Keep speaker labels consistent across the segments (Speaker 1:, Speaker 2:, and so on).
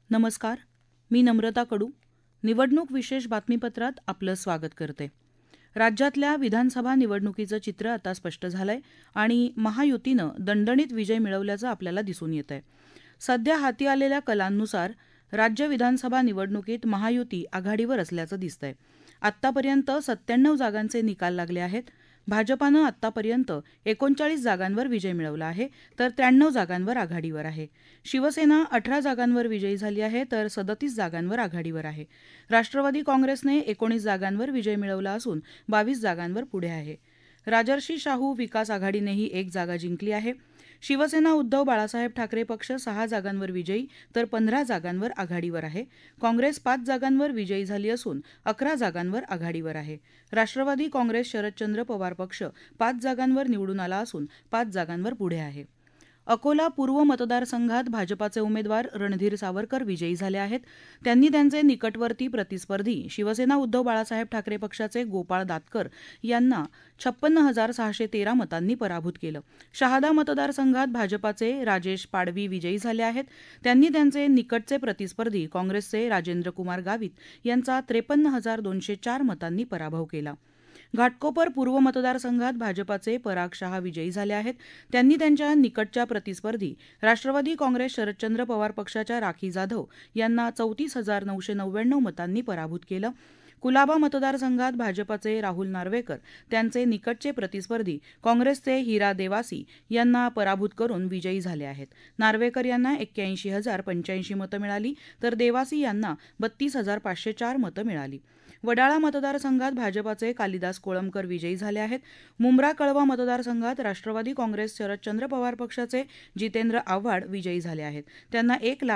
Speaker 1: नमस्कार, मी नम्रता कडू. निवडणूक विशेष बातमीपत्रात आपलं स्वागत करते. राज्यातल्या विधानसभा निवडणुकीचं चित्र आता स्पष्ट झालंय आणि महायुतीनं दणदणीत विजय मिळवल्याचं आपल्याला दिसून येतंय. सध्या हाती आलेल्या कलांनुसार राज्य विधानसभा निवडणुकीत महायुती आघाडीवर असल्याचं दिसतंय. आत्तापर्यंत 97 जागांचे निकाल लागले आहेत. भाजपानं आत्तापर्यंत 39 जागांवर विजय मिळवला आहे, तर 93 जागांवर आघाडीवर आहे. शिवसेना 18 जागांवर विजयी झाली आहे, तर 37 जागांवर आघाडीवर आहे. राष्ट्रवादी काँग्रेसने 19 जागांवर विजय मिळवला असून 22 जागांवर पुढे आहे. राजर्षी शाहू विकास आघाडीनेही 1 जागा जिंकली आहे. शिवसेना उद्धव बाळासाहेब ठाकरे पक्ष 6 जागांवर विजयी, तर 15 जागांवर आघाडीवर आहे. काँग्रेस 5 जागांवर विजयी झाली असून 11 जागांवर आघाडीवर आहे. राष्ट्रवादी काँग्रेस शरदचंद्र पवार पक्ष 5 जागांवर निवडून आला असून 5 जागांवर पुढे आहे. अकोला पूर्व मतदारसंघात भाजपाचे उमेदवार रणधीर सावरकर विजयी झाले आहेत. त्यांनी त्यांचे निकटवर्ती प्रतिस्पर्धी शिवसेना उद्धव बाळासाहेब ठाकरे पक्षाचे गोपाळ दातकर यांना 56,613 मतांनी पराभूत केलं. शहादा मतदारसंघात भाजपाचे राजेश पाडवी विजयी झाले आहेत. त्यांनी त्यांचे निकटचे प्रतिस्पर्धी काँग्रेसचे राजेंद्र कुमार गावित यांचा 53,204 मतांनी पराभव केला. घाटकोपर पूर्व मतदारसंघात भाजपाचे पराग शहा विजयी झाले आहेत. त्यांनी त्यांच्या निकटच्या प्रतिस्पर्धी राष्ट्रवादी काँग्रेस शरदचंद्र पवार पक्षाच्या राखी जाधव यांना 34,999 मतांनी पराभूत केलं. कुलाबा मतदारसंघात भाजपाचे राहुल नार्वेकर त्यांचे निकटचे प्रतिस्पर्धी काँग्रेसचे हिरा देवासी यांना पराभूत करून विजयी झाले आहेत. नार्वेकर यांना 81,085 मतं मिळाली, तर देवासी यांना 32,504 मतं मिळाली. वडाळा मतदारसंघात भाजपाचे कालिदास कोळंबकर विजयी झाले आहेत. मुंब्रा कळवा मतदारसंघात राष्ट्रवादी काँग्रेस शरदचंद्र पवार पक्षाचे जितेंद्र आव्हाड विजयी झाले आहेत. त्यांना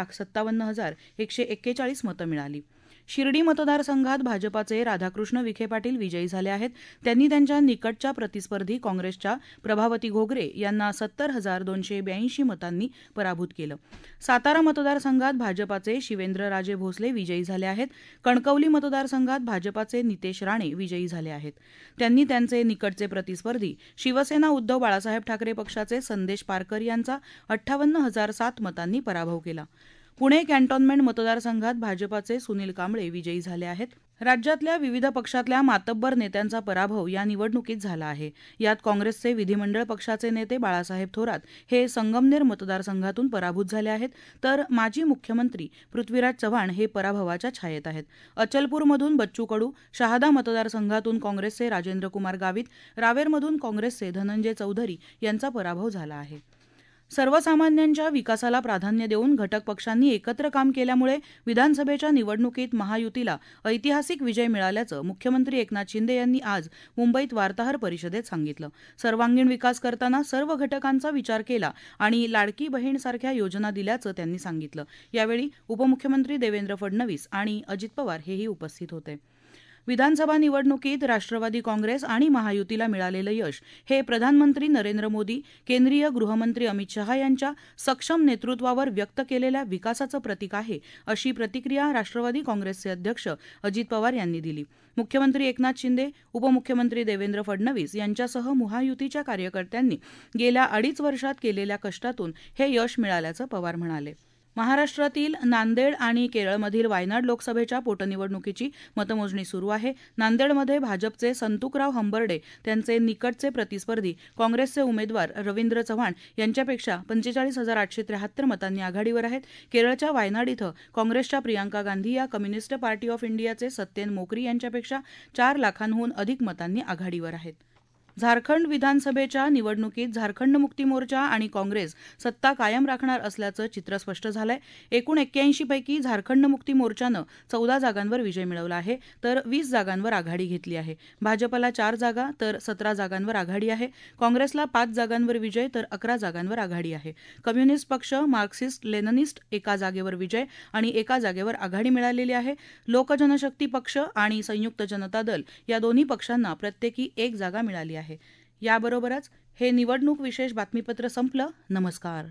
Speaker 1: 1,57,141 मतं मिळाली. शिर्डी मतदारसंघात भाजपाचे राधाकृष्ण विखे पाटील विजयी झाले आहेत. त्यांनी त्यांच्या निकटच्या प्रतिस्पर्धी काँग्रेसच्या प्रभावती घोगरे यांना 70,282 मतांनी पराभूत केलं. सातारा मतदारसंघात भाजपाचे शिवेंद्रराजे भोसले विजयी झाले आहेत. कणकवली मतदारसंघात भाजपाचे नितेश राणे विजयी झाले आहेत. त्यांनी त्यांचे निकटचे प्रतिस्पर्धी शिवसेना उद्धव बाळासाहेब ठाकरे पक्षाचे संदेश पारकर यांचा 58,007 मतांनी पराभव केला. पुणे कॅन्टोन्मेंट मतदारसंघात भाजपाचे सुनील कांबळे विजयी झाले आहेत. राज्यातल्या विविध पक्षातल्या मातब्बर नेत्यांचा पराभव या निवडणुकीत झाला आहे. यात काँग्रेसचे विधिमंडळ पक्षाचे नेते बाळासाहेब थोरात हे संगमनेर मतदारसंघातून पराभूत झाले आहेत, तर माजी मुख्यमंत्री पृथ्वीराज चव्हाण हे पराभवाच्या छायेत आहेत. अचलपूरमधून बच्चू कडू, शहादा मतदारसंघातून काँग्रेसचे राजेंद्र कुमार गावित, रावेरमधून काँग्रेसचे धनंजय चौधरी यांचा पराभव झाला आहे. सर्वसामान्यांच्या विकासाला प्राधान्य देऊन घटक पक्षांनी एकत्र काम केल्यामुळे विधानसभेच्या निवडणुकीत महायुतीला ऐतिहासिक विजय मिळाल्याचं मुख्यमंत्री एकनाथ शिंदे यांनी आज मुंबईत वार्ताहर परिषदेत सांगितलं. सर्वांगीण विकास करताना सर्व घटकांचा विचार केला आणि लाडकी बहीणसारख्या योजना दिल्याचं त्यांनी सांगितलं. यावेळी उपमुख्यमंत्री देवेंद्र फडणवीस आणि अजित पवार हेही उपस्थित होते. विधानसभा निवडणुकीत राष्ट्रवादी काँग्रेस आणि महायुतीला मिळालेलं यश हे प्रधानमंत्री नरेंद्र मोदी, केंद्रीय गृहमंत्री अमित शहा यांच्या सक्षम नेतृत्वावर व्यक्त केलेल्या विकासाचं प्रतीक आहे, अशी प्रतिक्रिया राष्ट्रवादी काँग्रेसचे अध्यक्ष अजित पवार यांनी दिली. मुख्यमंत्री एकनाथ शिंदे, उपमुख्यमंत्री देवेंद्र फडणवीस यांच्यासह महायुतीच्या कार्यकर्त्यांनी गेल्या 2.5 वर्षात केलेल्या कष्टातून हे यश मिळाल्याचं पवार म्हणाले. महाराष्ट्रातील नांदेड आणि केरळमधील वायनाड लोकसभेच्या पोटनिवडणुकीची मतमोजणी सुरू आहे. नांदेडमध्ये भाजपचे संतुकराव हंबर्डे त्यांचे निकटचे प्रतिस्पर्धी काँग्रेसचे उमेदवार रवींद्र चव्हाण यांच्यापेक्षा 45,873 मतांनी आघाडीवर आहेत. केरळच्या वायनाड इथं काँग्रेसच्या प्रियांका गांधी या कम्युनिस्ट पार्टी ऑफ इंडियाचे सत्येन मोकरी यांच्यापेक्षा 4 लाखांहून अधिक मतांनी आघाडीवर आहेत. झारखंड विधानसभेच्या निवडणुकीत झारखंड मुक्ती मोर्चा आणि काँग्रेस सत्ता कायम राखणार असल्याचं चित्र स्पष्ट झालंय. एकूण 81 पैकी झारखंड मुक्ती मोर्चानं 14 जागांवर विजय मिळवला आहे, तर 20 जागांवर आघाडी घेतली आहे. भाजपला 4 जागा तर 17 जागांवर आघाडी आहे. काँग्रेसला 5 जागांवर विजय तर 11 जागांवर आघाडी आहे. कम्युनिस्ट पक्ष, मार्क्सिस्ट लेनिनिस्ट एका जागेवर विजय आणि एका जागेवर आघाडी मिळालेली आहे. लोकजनशक्ती पक्ष आणि संयुक्त जनता दल या दोन्ही पक्षांना प्रत्येकी 1 जागा मिळाली आहे. याबरोबरच हे निवडणूक विशेष बातमीपत्र संपलं. नमस्कार.